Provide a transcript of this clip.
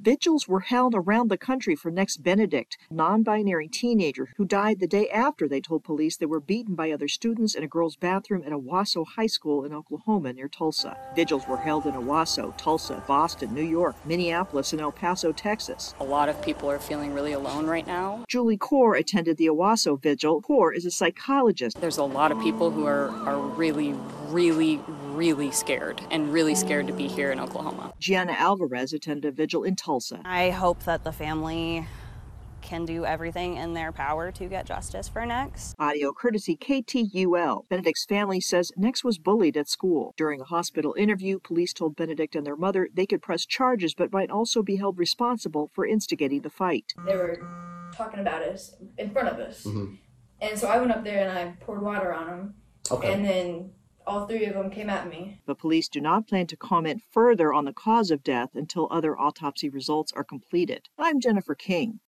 Vigils were held around the country for Next Benedict, a non-binary teenager who died the day after they told police they were beaten by other students in a girls' bathroom at Owasso High School in Oklahoma near Tulsa. Vigils were held in Owasso, Tulsa, Boston, New York, Minneapolis, and El Paso, Texas. A lot of people are feeling really alone right now. Julie Kaur attended the Owasso vigil. Kaur is a psychologist. There's a lot of people who are really, really scared and really scared to be here in Oklahoma. Gianna Alvarez attended a vigil in Tulsa. I hope that the family can do everything in their power to get justice for Nex. Audio courtesy KTUL. Benedict's family says Nex was bullied at school. During a hospital interview, police told Benedict and their mother they could press charges but might also be held responsible for instigating the fight. They were talking about us in front of us. And so I went up there and I poured water on them. Okay. And then all three of them came at me. But police do not plan to comment further on the cause of death until other autopsy results are completed. I'm Jennifer King.